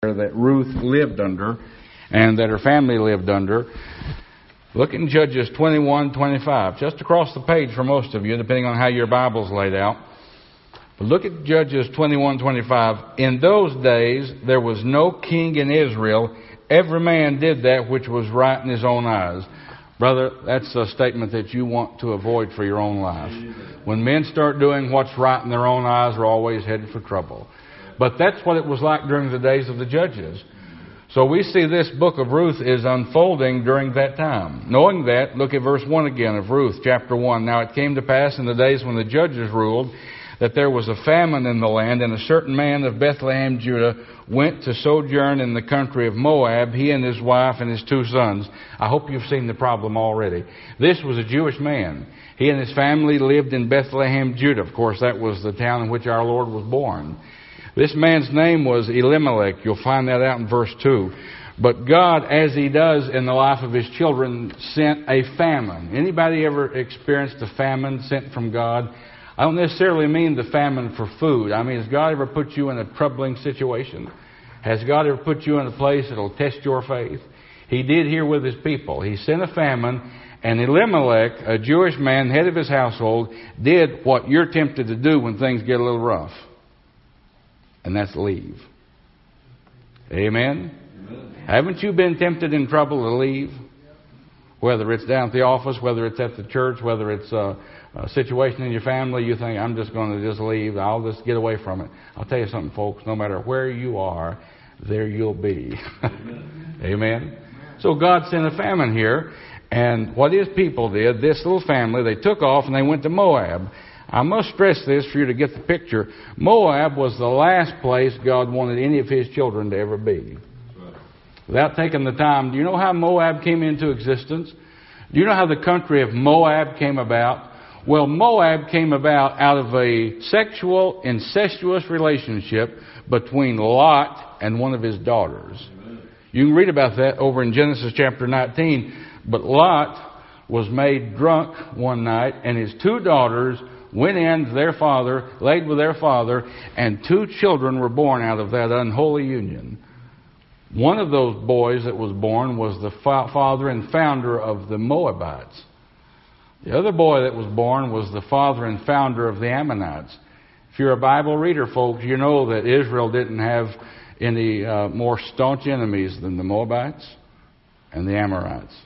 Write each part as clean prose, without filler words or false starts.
that Ruth lived under and that her family lived under. Look in Judges 21:25, just across the page for most of you, depending on how your Bible's laid out. But look at Judges 21:25. In those days there was no king in Israel. Every man did that which was right in his own eyes. Brother, that's a statement that you want to avoid for your own life. When men start doing what's right in their own eyes, they're always headed for trouble. But that's what it was like during the days of the judges. So we see this book of Ruth is unfolding during that time. Knowing that, look at verse 1 again of Ruth, chapter 1. Now it came to pass in the days when the judges ruled that there was a famine in the land, and a certain man of Bethlehem, Judah, went to sojourn in the country of Moab, he and his wife and his 2 sons. I hope you've seen the problem already. This was a Jewish man. He and his family lived in Bethlehem, Judah. Of course, that was the town in which our Lord was born. This man's name was Elimelech. You'll find that out in verse 2. But God, as He does in the life of His children, sent a famine. Anybody ever experienced a famine sent from God? I don't necessarily mean the famine for food. I mean, has God ever put you in a troubling situation? Has God ever put you in a place that will test your faith? He did here with His people. He sent a famine, and Elimelech, a Jewish man, head of his household, did what you're tempted to do when things get a little rough. And that's leave. Amen? Haven't you been tempted in trouble to leave? Whether it's down at the office, whether it's at the church, whether it's a situation in your family, you think, I'm just going to just leave. I'll just get away from it. I'll tell you something, folks. No matter where you are, there you'll be. Amen? So God sent a famine here. And what His people did, this little family, they took off and they went to Moab. I must stress this for you to get the picture. Moab was the last place God wanted any of His children to ever be. Without taking the time, do you know how Moab came into existence? Do you know how the country of Moab came about? Well, Moab came about out of a sexual, incestuous relationship between Lot and one of his daughters. You can read about that over in Genesis chapter 19. But Lot was made drunk one night, and his 2 daughters went in to their father, laid with their father, and 2 children were born out of that unholy union. One of those boys that was born was the father and founder of the Moabites. The other boy that was born was the father and founder of the Ammonites. If you're a Bible reader, folks, you know that Israel didn't have any more staunch enemies than the Moabites and the Amorites.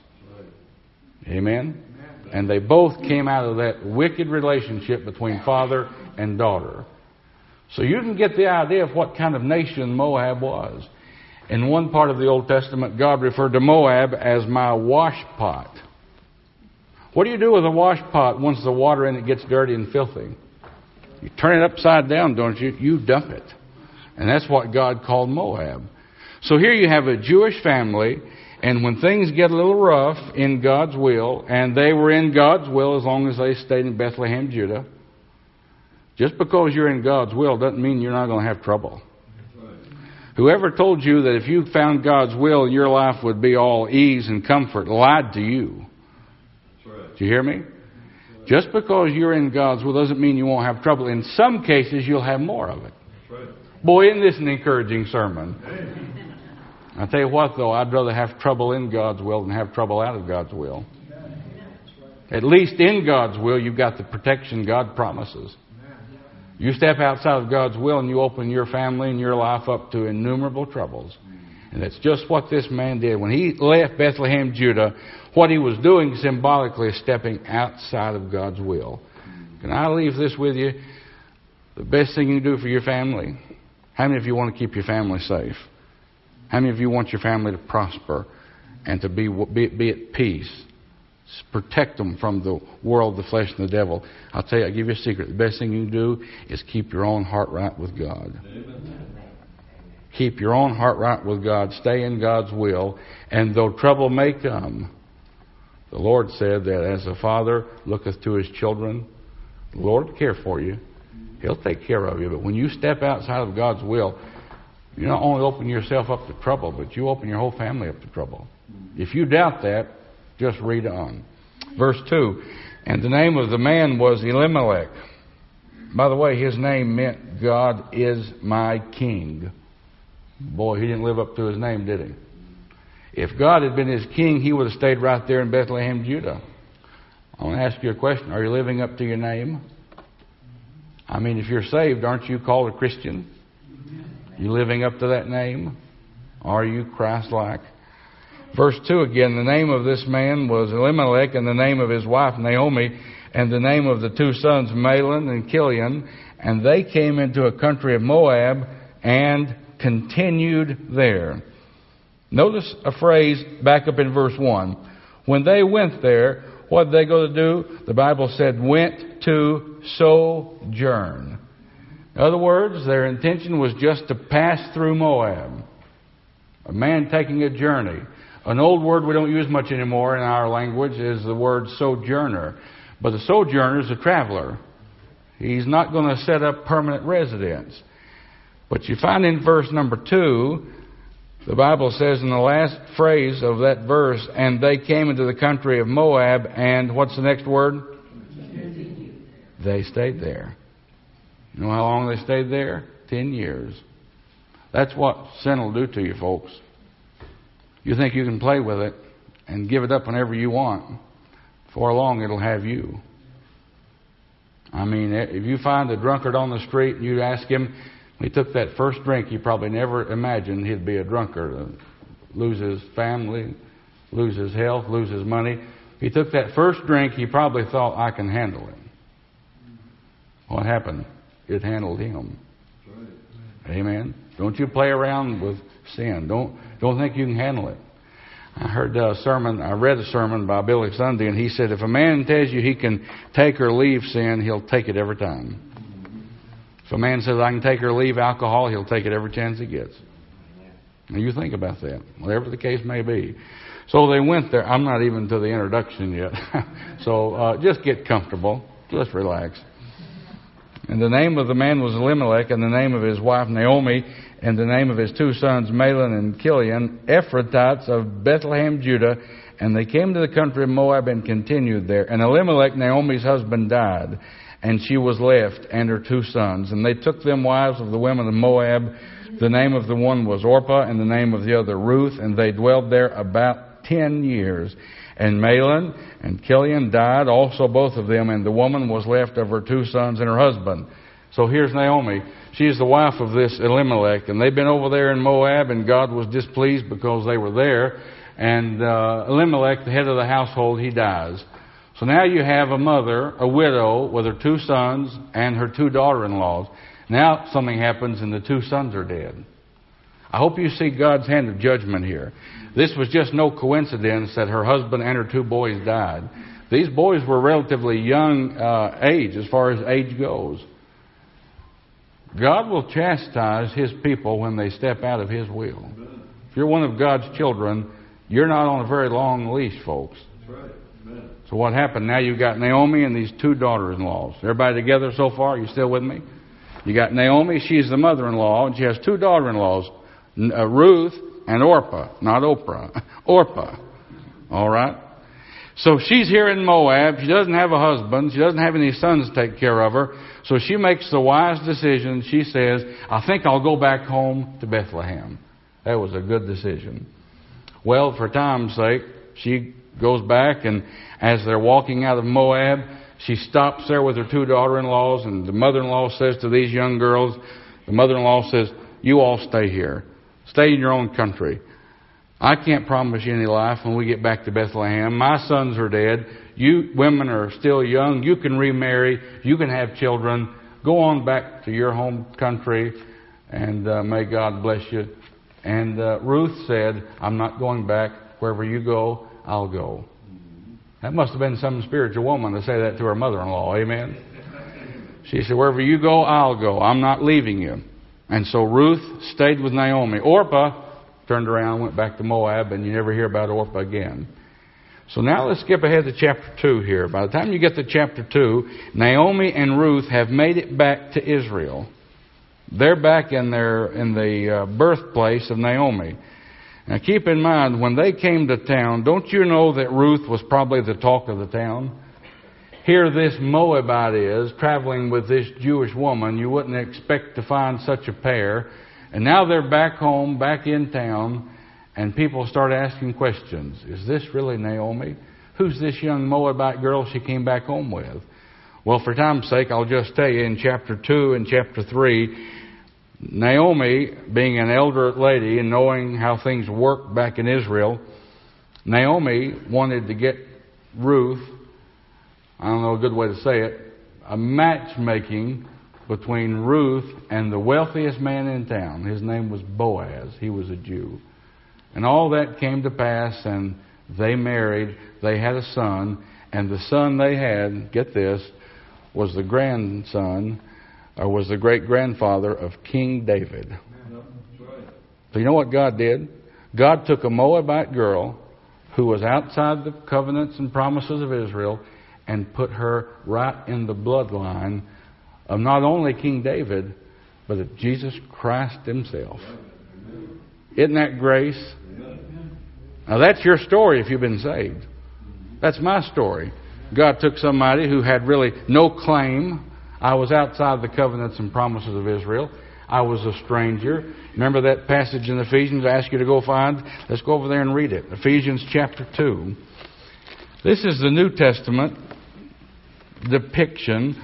Amen? And they both came out of that wicked relationship between father and daughter. So you can get the idea of what kind of nation Moab was. In one part of the Old Testament, God referred to Moab as my wash pot. What do you do with a wash pot once the water in it gets dirty and filthy? You turn it upside down, don't you? You dump it. And that's what God called Moab. So here you have a Jewish family, and when things get a little rough in God's will, and they were in God's will as long as they stayed in Bethlehem, Judah, just because you're in God's will doesn't mean you're not going to have trouble. Whoever told you that if you found God's will, your life would be all ease and comfort lied to you. Do you hear me? Just because you're in God's will doesn't mean you won't have trouble. In some cases, you'll have more of it. Boy, isn't this an encouraging sermon? I'll tell you what, though, I'd rather have trouble in God's will than have trouble out of God's will. At least in God's will, you've got the protection God promises. You step outside of God's will and you open your family and your life up to innumerable troubles. And that's just what this man did. When he left Bethlehem, Judah, what he was doing symbolically is stepping outside of God's will. Can I leave this with you? The best thing you can do for your family. How many of you want to keep your family safe? How many of you want your family to prosper and to be at peace? Protect them from the world, the flesh, and the devil. I'll tell you, I'll give you a secret. The best thing you can do is keep your own heart right with God. Amen. Keep your own heart right with God. Stay in God's will. And though trouble may come, the Lord said that as a father looketh to his children, the Lord will care for you. He'll take care of you. But when you step outside of God's will, you not only open yourself up to trouble, but you open your whole family up to trouble. If you doubt that, just read on. Verse 2, and the name of the man was Elimelech. By the way, his name meant God is my king. Boy, he didn't live up to his name, did he? If God had been his king, he would have stayed right there in Bethlehem, Judah. I want to ask you a question. Are you living up to your name? I mean, if you're saved, aren't you called a Christian? You living up to that name? Are you Christ-like? Verse 2 again, the name of this man was Elimelech, and the name of his wife Naomi, and the name of the two sons Mahlon and Chilion, and they came into a country of Moab and continued there. Notice a phrase back up in verse 1. When they went there, what did they go to do? The Bible said, went to sojourn. In other words, their intention was just to pass through Moab. A man taking a journey. An old word we don't use much anymore in our language is the word sojourner. But the sojourner is a traveler. He's not going to set up permanent residence. But you find in verse number 2, the Bible says in the last phrase of that verse, and they came into the country of Moab, and what's the next word? They stayed there. You know how long they stayed there? 10 years. That's what sin will do to you, folks. You think you can play with it and give it up whenever you want. Before long, it'll have you. I mean, if you find a drunkard on the street and you ask him, when he took that first drink, you probably never imagined he'd be a drunkard. Lose his family, lose his health, lose his money. If he took that first drink, he probably thought, I can handle it. What happened? It handled him. Amen. Don't you play around with sin. Don't think you can handle it. I read a sermon by Billy Sunday, and he said, if a man tells you he can take or leave sin, he'll take it every time. If a man says, I can take or leave alcohol, he'll take it every chance he gets. Now you think about that, whatever the case may be. So they went there. I'm not even to the introduction yet. So just get comfortable. Just relax. And the name of the man was Elimelech, and the name of his wife Naomi, and the name of his two sons Mahlon and Chilion, Ephrathites of Bethlehem, Judah. And they came to the country of Moab and continued there. And Elimelech, Naomi's husband, died, and she was left, and her two sons. And they took them wives of the women of Moab. The name of the one was Orpah, and the name of the other Ruth, and they dwelled there about 10 years. And Mahlon and Chilion died, also both of them, and the woman was left of her two sons and her husband. So here's Naomi. She's the wife of this Elimelech, and they've been over there in Moab, and God was displeased because they were there. And Elimelech, the head of the household, he dies. So now you have a mother, a widow, with her two sons and her two daughter-in-laws. Now something happens, and the two sons are dead. I hope you see God's hand of judgment here. This was just no coincidence that her husband and her two boys died. These boys were relatively young age as far as age goes. God will chastise His people when they step out of His will. If you're one of God's children, you're not on a very long leash, folks. That's right. Amen. So what happened? Now you've got Naomi and these two daughters-in-laws. Everybody together so far? You still with me? You got Naomi, she's the mother-in-law, and she has two daughter-in-laws, Ruth and Orpah, not Oprah, Orpah. All right? So she's here in Moab. She doesn't have a husband. She doesn't have any sons to take care of her. So she makes the wise decision. She says, I think I'll go back home to Bethlehem. That was a good decision. Well, for time's sake, she goes back, and as they're walking out of Moab, she stops there with her two daughter-in-laws, and the mother-in-law says to these young girls, the mother-in-law says, you all stay here. Stay in your own country. I can't promise you any life when we get back to Bethlehem. My sons are dead. You women are still young. You can remarry. You can have children. Go on back to your home country, and may God bless you. And Ruth said, I'm not going back. Wherever you go, I'll go. That must have been some spiritual woman to say that to her mother-in-law. Amen? She said, wherever you go, I'll go. I'm not leaving you. And so Ruth stayed with Naomi. Orpah turned around and went back to Moab, and you never hear about Orpah again. So now let's skip ahead to chapter 2 here. By the time you get to chapter 2, Naomi and Ruth have made it back to Israel. They're back in the birthplace of Naomi. Now keep in mind, when they came to town, don't you know that Ruth was probably the talk of the town? Here this Moabite is traveling with this Jewish woman. You wouldn't expect to find such a pair. And now they're back home, back in town, and people start asking questions. Is this really Naomi? Who's this young Moabite girl she came back home with? Well, for time's sake, I'll just tell you in chapter 2 and chapter 3, Naomi, being an elder lady and knowing how things work back in Israel, Naomi wanted to get Ruth, I don't know a good way to say it, a matchmaking between Ruth and the wealthiest man in town. His name was Boaz. He was a Jew. And all that came to pass, and they married. They had a son, and the son they had, get this, was the grandson, or was the great-grandfather of King David. So you know what God did? God took a Moabite girl who was outside the covenants and promises of Israel and put her right in the bloodline of not only King David, but of Jesus Christ himself. Isn't that grace? Now that's your story if you've been saved. That's my story. God took somebody who had really no claim. I was outside the covenants and promises of Israel. I was a stranger. Remember that passage in Ephesians I asked you to go find? Let's go over there and read it. Ephesians chapter 2. This is the New Testament depiction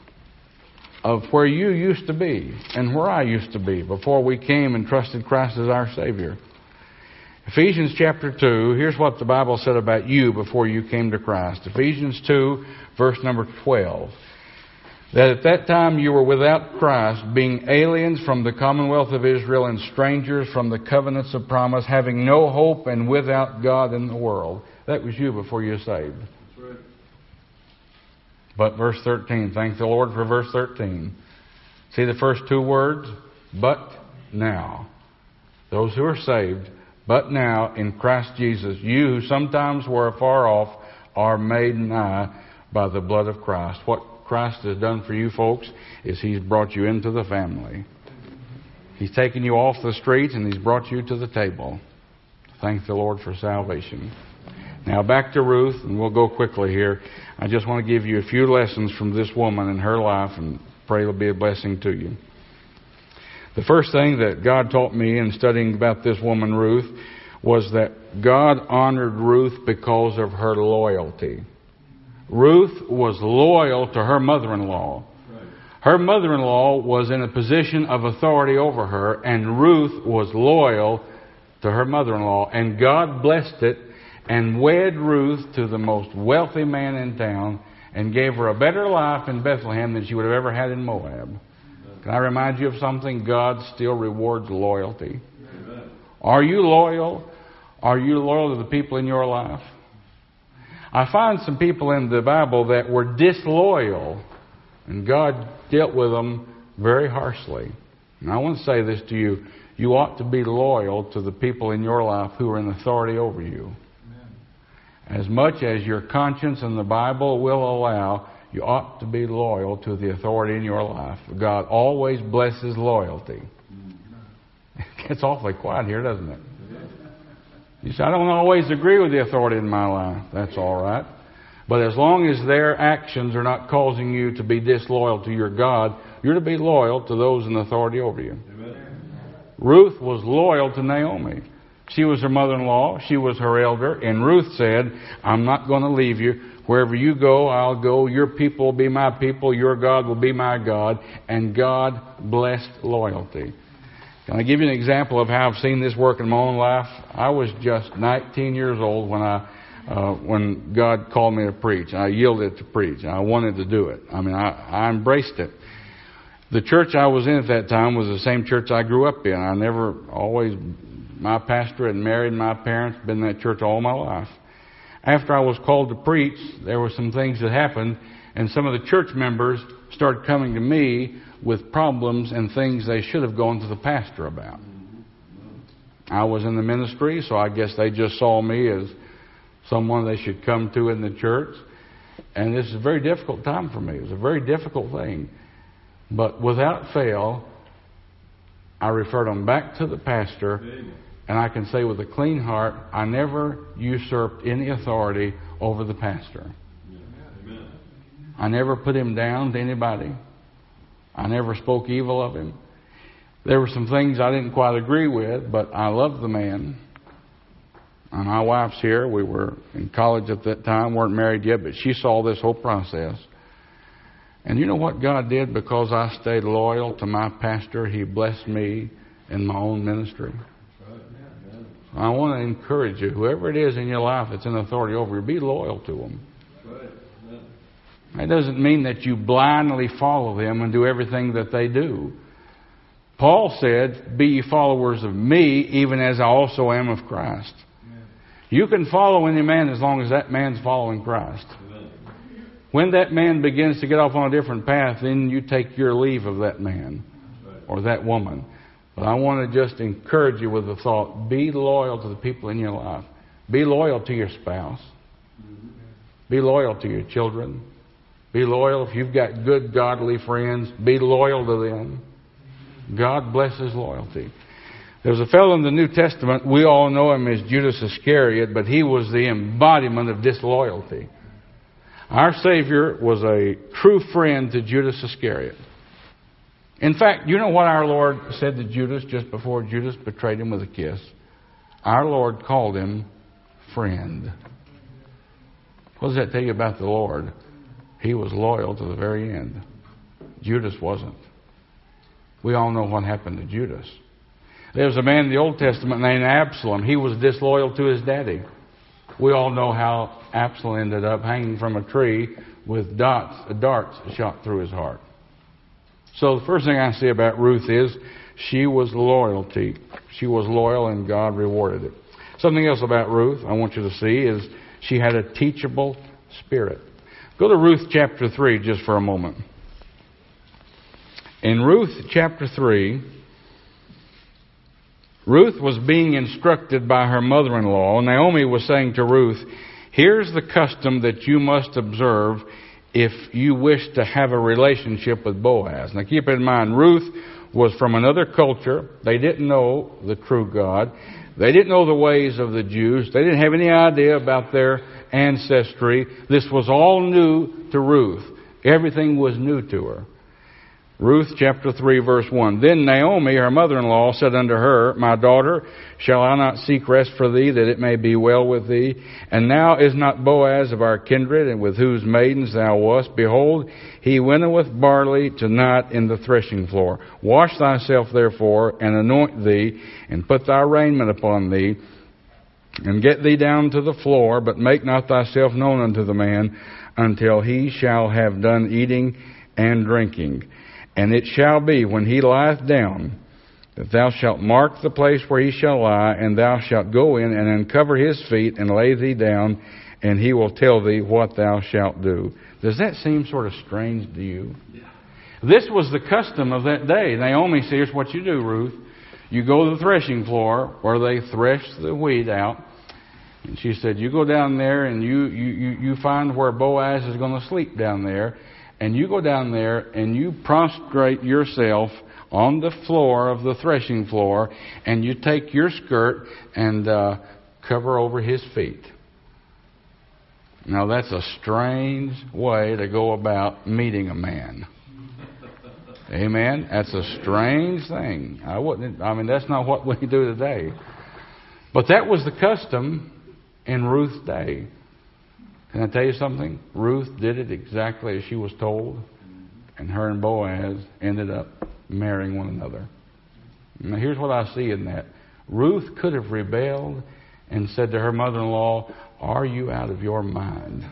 of where you used to be and where I used to be before we came and trusted Christ as our Savior. Ephesians chapter 2, here's what the Bible said about you before you came to Christ. Ephesians 2, verse number 12. That at that time you were without Christ, being aliens from the commonwealth of Israel and strangers from the covenants of promise, having no hope and without God in the world. That was you before you were saved. That's right. But verse 13, thank the Lord for verse 13. See the first two words? But now. Those who are saved, but now in Christ Jesus, you who sometimes were afar off are made nigh by the blood of Christ. What Christ has done for you folks is He's brought you into the family. He's taken you off the streets and He's brought you to the table. Thank the Lord for salvation. Now back to Ruth, and we'll go quickly here. I just want to give you a few lessons from this woman and her life, and pray it'll be a blessing to you. The first thing that God taught me in studying about this woman, Ruth, was that God honored Ruth because of her loyalty. Ruth was loyal to her mother-in-law. Her mother-in-law was in a position of authority over her, and Ruth was loyal to her mother-in-law. And God blessed it and wed Ruth to the most wealthy man in town and gave her a better life in Bethlehem than she would have ever had in Moab. Can I remind you of something? God still rewards loyalty. Amen. Are you loyal? Are you loyal to the people in your life? I find some people in the Bible that were disloyal, and God dealt with them very harshly. And I want to say this to you. You ought to be loyal to the people in your life who are in authority over you. Amen. As much as your conscience and the Bible will allow, you ought to be loyal to the authority in your life. God always blesses loyalty. It gets awfully quiet here, doesn't it? You say, I don't always agree with the authority in my life. That's all right. But as long as their actions are not causing you to be disloyal to your God, you're to be loyal to those in authority over you. Amen. Ruth was loyal to Naomi. She was her mother-in-law. She was her elder. And Ruth said, I'm not going to leave you. Wherever you go, I'll go. Your people will be my people. Your God will be my God. And God blessed loyalty. Can I give you an example of how I've seen this work in my own life? I was just 19 years old when God called me to preach. I yielded to preach. I wanted to do it. I embraced it. The church I was in at that time was the same church I grew up in. My pastor had married my parents, been in that church all my life. After I was called to preach, there were some things that happened, and some of the church members started coming to me with problems and things they should have gone to the pastor about. I was in the ministry, so I guess they just saw me as someone they should come to in the church. And this is a very difficult time for me. It was a very difficult thing. But without fail, I referred them back to the pastor. And I can say with a clean heart, I never usurped any authority over the pastor. Amen. I never put him down to anybody. I never spoke evil of him. There were some things I didn't quite agree with, but I loved the man. And my wife's here. We were in college at that time, weren't married yet, but she saw this whole process. And you know what God did? Because I stayed loyal to my pastor, He blessed me in my own ministry. I want to encourage you, whoever it is in your life that's in authority over you, be loyal to them. That doesn't mean that you blindly follow them and do everything that they do. Paul said, be ye followers of me, even as I also am of Christ. You can follow any man as long as that man's following Christ. When that man begins to get off on a different path, then you take your leave of that man or that woman. But I want to just encourage you with the thought, be loyal to the people in your life. Be loyal to your spouse. Be loyal to your children. Be loyal if you've got good, godly friends. Be loyal to them. God blesses loyalty. There's a fellow in the New Testament, we all know him as Judas Iscariot, but he was the embodiment of disloyalty. Our Savior was a true friend to Judas Iscariot. In fact, you know what our Lord said to Judas just before Judas betrayed him with a kiss? Our Lord called him friend. What does that tell you about the Lord? He was loyal to the very end. Judas wasn't. We all know what happened to Judas. There was a man in the Old Testament named Absalom. He was disloyal to his daddy. We all know how Absalom ended up hanging from a tree with darts shot through his heart. So the first thing I see about Ruth is she was loyalty. She was loyal and God rewarded it. Something else about Ruth I want you to see is she had a teachable spirit. Go to Ruth chapter 3 just for a moment. In Ruth chapter 3, Ruth was being instructed by her mother-in-law. Naomi was saying to Ruth, here's the custom that you must observe if you wish to have a relationship with Boaz. Now keep in mind, Ruth was from another culture. They didn't know the true God. They didn't know the ways of the Jews. They didn't have any idea about their ancestry. This was all new to Ruth. Everything was new to her. Ruth chapter 3 verse 1. Then Naomi, her mother-in-law, said unto her, my daughter, shall I not seek rest for thee, that it may be well with thee? And now is not Boaz of our kindred, and with whose maidens thou wast? Behold, he winnoweth barley tonight in the threshing floor. Wash thyself therefore, and anoint thee, and put thy raiment upon thee, and get thee down to the floor, but make not thyself known unto the man, until he shall have done eating and drinking. And it shall be, when he lieth down, that thou shalt mark the place where he shall lie, and thou shalt go in and uncover his feet, and lay thee down, and he will tell thee what thou shalt do. Does that seem sort of strange to you? Yeah. This was the custom of that day. Naomi says, here's what you do, Ruth. You go to the threshing floor where they thresh the wheat out. And she said, you go down there and you find where Boaz is going to sleep down there. And you go down there and you prostrate yourself on the floor of the threshing floor, and you take your skirt and cover over his feet. Now that's a strange way to go about meeting a man. Amen? That's a strange thing. That's not what we do today. But that was the custom in Ruth's day. Can I tell you something? Ruth did it exactly as she was told, and her and Boaz ended up marrying one another. Now here's what I see in that. Ruth could have rebelled and said to her mother-in-law, are you out of your mind?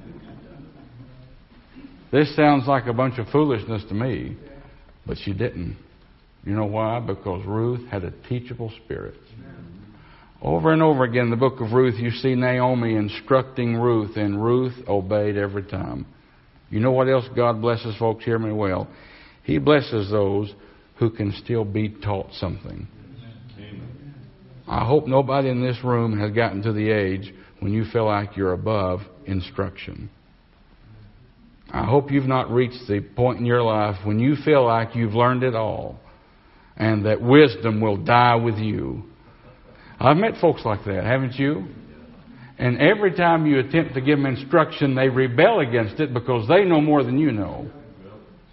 This sounds like a bunch of foolishness to me, but she didn't. You know why? Because Ruth had a teachable spirit. Over and over again in the book of Ruth, you see Naomi instructing Ruth, and Ruth obeyed every time. You know what else God blesses, folks? Hear me well. He blesses those who can still be taught something. Amen. I hope nobody in this room has gotten to the age when you feel like you're above instruction. I hope you've not reached the point in your life when you feel like you've learned it all and that wisdom will die with you. I've met folks like that, haven't you? And every time you attempt to give them instruction, they rebel against it because they know more than you know.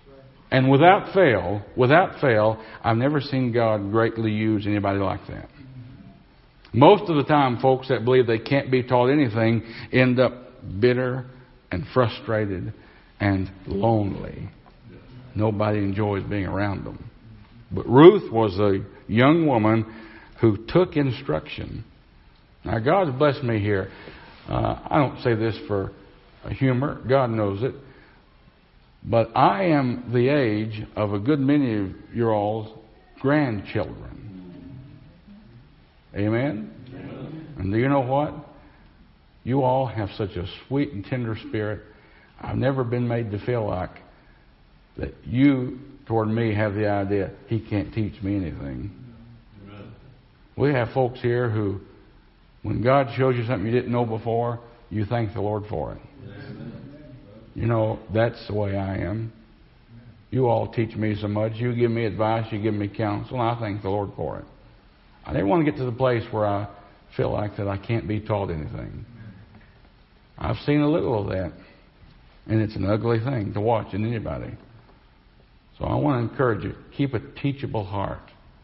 And without fail, I've never seen God greatly use anybody like that. Most of the time, folks that believe they can't be taught anything end up bitter and frustrated and lonely. Nobody enjoys being around them. But Ruth was a young woman who took instruction. Now, God's blessed me here. I don't say this for humor. God knows it. But I am the age of a good many of your all's grandchildren. Amen? Amen? And do you know what? You all have such a sweet and tender spirit. I've never been made to feel like that you, toward me, have the idea, he can't teach me anything. Amen. We have folks here who, when God shows you something you didn't know before, you thank the Lord for it. Amen. You know, that's the way I am. You all teach me so much. You give me advice, you give me counsel, and I thank the Lord for it. I never want to get to the place where I feel like that I can't be taught anything. I've seen a little of that, and it's an ugly thing to watch in anybody. So I want to encourage you, keep a teachable heart.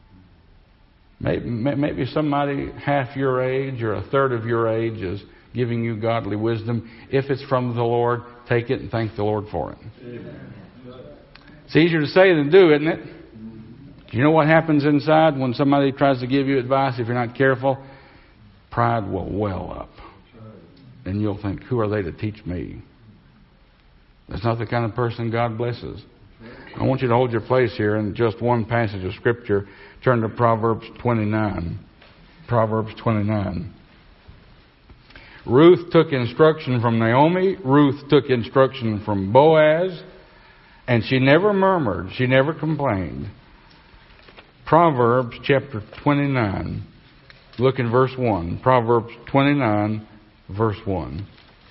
Maybe somebody half your age or a third of your age is giving you godly wisdom. If it's from the Lord, take it and thank the Lord for it. Amen. It's easier to say than do, isn't it? Do you know what happens inside when somebody tries to give you advice? If you're not careful, pride will well up. And you'll think, who are they to teach me? That's not the kind of person God blesses. I want you to hold your place here in just one passage of Scripture. Turn to Proverbs 29. Proverbs 29. Ruth took instruction from Naomi. Ruth took instruction from Boaz. And she never murmured. She never complained. Proverbs chapter 29. Look in verse 1. Proverbs 29, verse 1.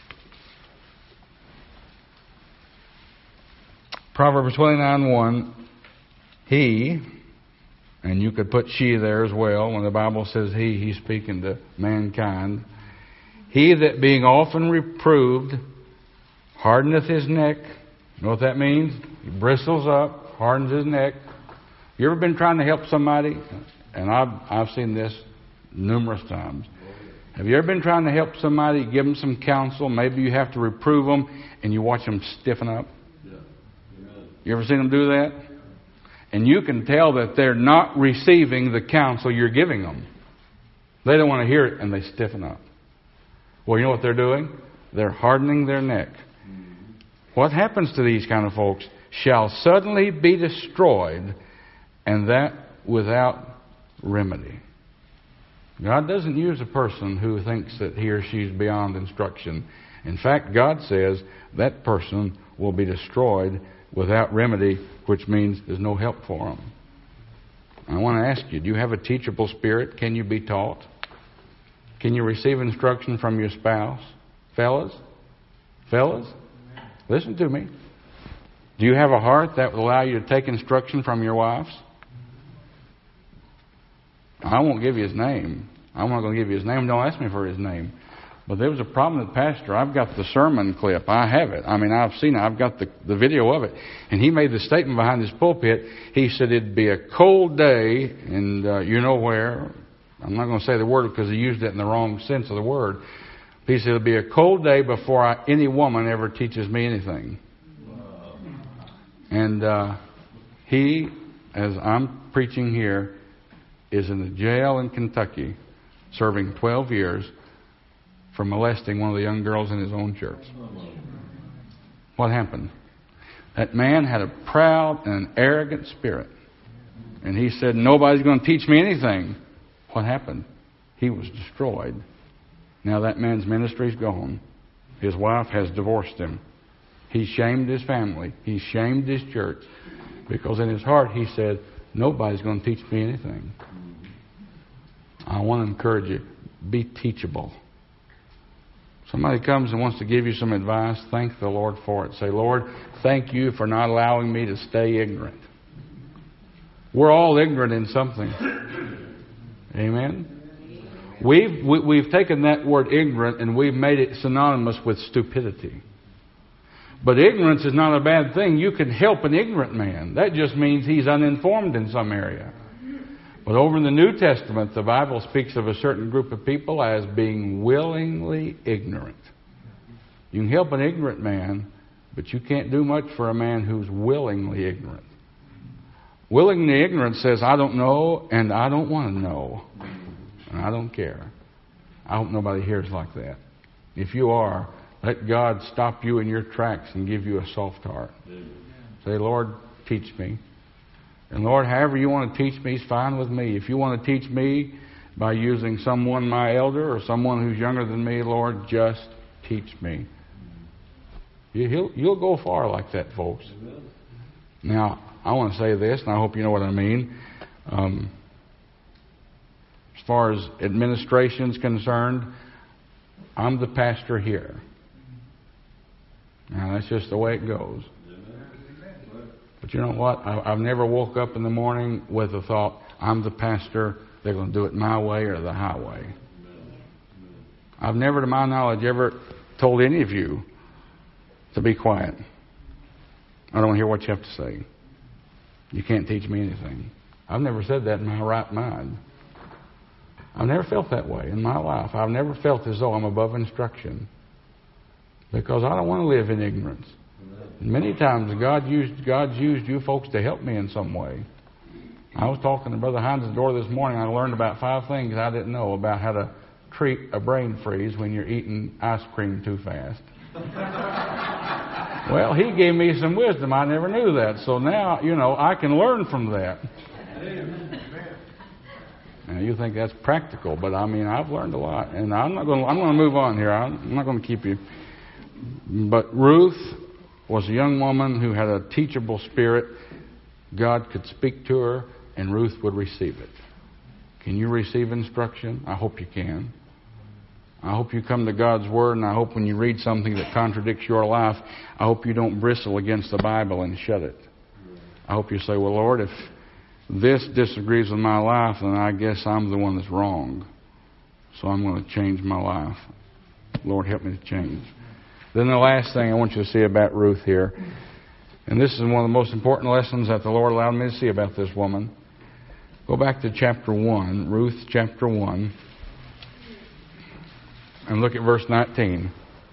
Proverbs 29:1, he, and you could put she there as well. When the Bible says he, he's speaking to mankind. He that being often reproved hardeneth his neck. You know what that means? He bristles up, hardens his neck. You ever been trying to help somebody? And I've seen this numerous times. Have you ever been trying to help somebody, give them some counsel? Maybe you have to reprove them, and you watch them stiffen up. You ever seen them do that? And you can tell that they're not receiving the counsel you're giving them. They don't want to hear it, and they stiffen up. Well, you know what they're doing? They're hardening their neck. What happens to these kind of folks shall suddenly be destroyed, and that without remedy. God doesn't use a person who thinks that he or she's beyond instruction. In fact, God says that person will be destroyed without remedy, which means there's no help for them. I want to ask you, do you have a teachable spirit? Can you be taught? Can you receive instruction from your spouse? Fellas? Listen to me. Do you have a heart that will allow you to take instruction from your wives? I won't give you his name. I'm not going to give you his name. Don't ask me for his name. But there was a prominent pastor. I've got the sermon clip. I have it. I mean, I've seen it. I've got the video of it. And he made the statement behind his pulpit. He said it'd be a cold day, and you know where. I'm not going to say the word because he used it in the wrong sense of the word. He said it'll be a cold day before any woman ever teaches me anything. Wow. And he, as I'm preaching here, is in the jail in Kentucky, serving 12 years for molesting one of the young girls in his own church. What happened? That man had a proud and arrogant spirit. And he said, nobody's going to teach me anything. What happened? He was destroyed. Now that man's ministry's gone. His wife has divorced him. He shamed his family. He shamed his church. Because in his heart he said, nobody's going to teach me anything. I want to encourage you, be teachable. Somebody comes and wants to give you some advice, thank the Lord for it. Say, Lord, thank you for not allowing me to stay ignorant. We're all ignorant in something. Amen? We've taken that word ignorant and we've made it synonymous with stupidity. But ignorance is not a bad thing. You can help an ignorant man. That just means he's uninformed in some area. But over in the New Testament, the Bible speaks of a certain group of people as being willingly ignorant. You can help an ignorant man, but you can't do much for a man who's willingly ignorant. Willingly ignorant says, I don't know, and I don't want to know, and I don't care. I hope nobody hears like that. If you are, let God stop you in your tracks and give you a soft heart. Say, Lord, teach me. And Lord, however you want to teach me is fine with me. If you want to teach me by using someone, my elder, or someone who's younger than me, Lord, just teach me. You'll go far like that, folks. Now, I want to say this, and I hope you know what I mean. As far as administration's concerned, I'm the pastor here. Now, that's just the way it goes. But you know what? I've never woke up in the morning with the thought, I'm the pastor, they're going to do it my way or the highway. I've never, to my knowledge, ever told any of you to be quiet. I don't hear what you have to say. You can't teach me anything. I've never said that in my right mind. I've never felt that way in my life. I've never felt as though I'm above instruction. Because I don't want to live in ignorance. Many times God's used you folks to help me in some way. I was talking to Brother Hines' door this morning. I learned about 5 things I didn't know about how to treat a brain freeze when you're eating ice cream too fast. Well, he gave me some wisdom. I never knew that. So now, I can learn from that. Now, you think that's practical, but I've learned a lot. And I'm going to move on here. I'm not going to keep you. But Ruth was a young woman who had a teachable spirit. God could speak to her, and Ruth would receive it. Can you receive instruction? I hope you can. I hope you come to God's Word, and I hope when you read something that contradicts your life, I hope you don't bristle against the Bible and shut it. I hope you say, well, Lord, if this disagrees with my life, then I guess I'm the one that's wrong. So I'm going to change my life. Lord, help me to change. Then the last thing I want you to see about Ruth here, and this is one of the most important lessons that the Lord allowed me to see about this woman. Go back to chapter 1, Ruth chapter 1, and look at verse 19.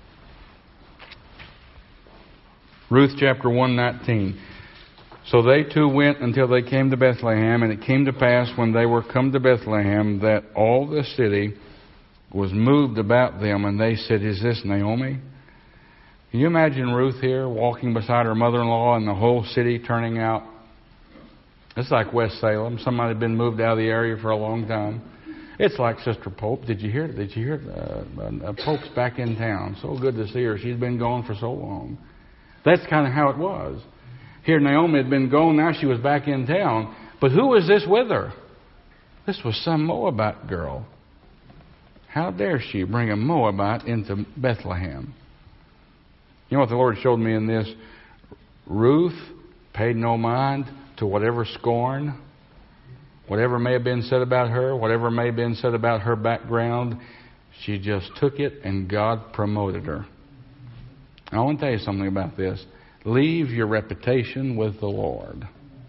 Ruth chapter 1:19. So they two went until they came to Bethlehem, and it came to pass when they were come to Bethlehem that all the city was moved about them, and they said, is this Naomi? Can you imagine Ruth here walking beside her mother-in-law and the whole city turning out? It's like West Salem. Somebody had been moved out of the area for a long time. It's like Sister Pope. Did you hear? Pope's back in town. So good to see her. She's been gone for so long. That's kind of how it was. Here Naomi had been gone. Now she was back in town. But who was this with her? This was some Moabite girl. How dare she bring a Moabite into Bethlehem? You know what the Lord showed me in this? Ruth paid no mind to whatever scorn, whatever may have been said about her, whatever may have been said about her background. She just took it, and God promoted her. I want to tell you something about this. Leave your reputation with the Lord.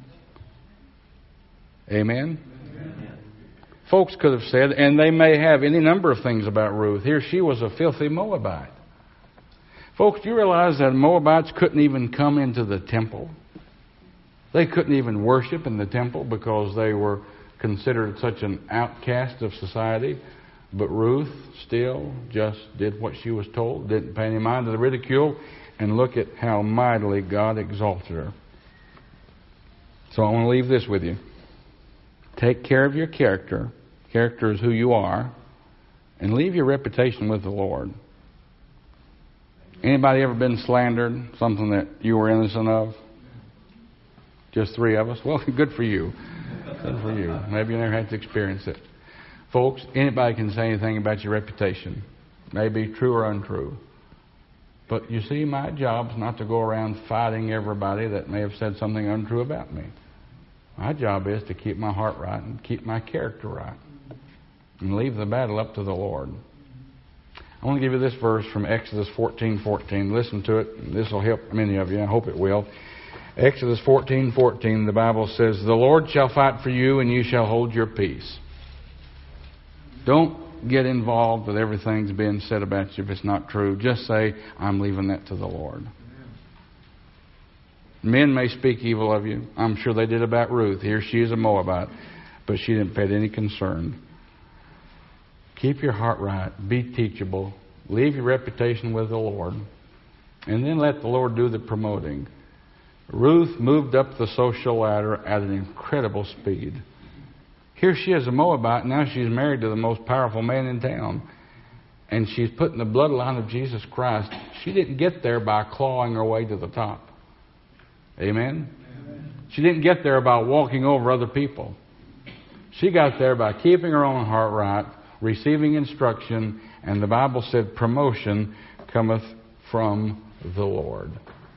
Amen? Amen. Folks could have said, and they may have any number of things about Ruth. Here she was a filthy Moabite. Folks, do you realize that Moabites couldn't even come into the temple? They couldn't even worship in the temple because they were considered such an outcast of society. But Ruth still just did what she was told, didn't pay any mind to the ridicule, and look at how mightily God exalted her. So I want to leave this with you. Take care of your character. Character is who you are. And leave your reputation with the Lord. Anybody ever been slandered? Something that you were innocent of? Just 3 of us? Well, good for you. Good for you. Maybe you never had to experience it. Folks, anybody can say anything about your reputation. Maybe true or untrue. But you see, my job's not to go around fighting everybody that may have said something untrue about me. My job is to keep my heart right and keep my character right. And leave the battle up to the Lord. I want to give you this verse from Exodus 14:14. Listen to it. This will help many of you. I hope it will. Exodus 14:14, the Bible says, "The Lord shall fight for you, and you shall hold your peace." Don't get involved with everything that's being said about you if it's not true. Just say, "I'm leaving that to the Lord." Men may speak evil of you. I'm sure they did about Ruth. Here she is a Moabite, but she didn't pay any concern. Keep your heart right. Be teachable. Leave your reputation with the Lord. And then let the Lord do the promoting. Ruth moved up the social ladder at an incredible speed. Here she is a Moabite. Now she's married to the most powerful man in town. And she's put in the bloodline of Jesus Christ. She didn't get there by clawing her way to the top. Amen? She didn't get there by walking over other people. She got there by keeping her own heart right, receiving instruction, and the Bible said promotion cometh from the Lord.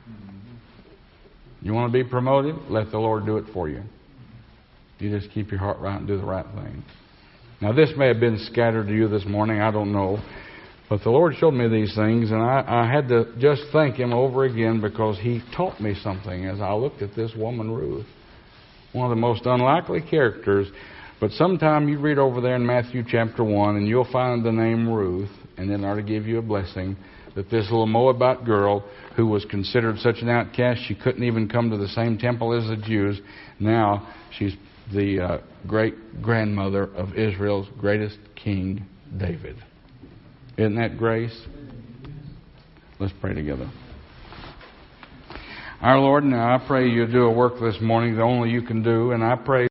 You want to be promoted? Let the Lord do it for you. You just keep your heart right and do the right thing. Now, this may have been scattered to you this morning. I don't know. But the Lord showed me these things, and I had to just thank Him over again because He taught me something as I looked at this woman, Ruth. One of the most unlikely characters. But sometime you read over there in Matthew chapter 1, and you'll find the name Ruth, and it ought to give you a blessing that this little Moabite girl, who was considered such an outcast, she couldn't even come to the same temple as the Jews. Now she's the great-grandmother of Israel's greatest king, David. Isn't that grace? Let's pray together. Our Lord, now I pray you do a work this morning that only you can do, and I pray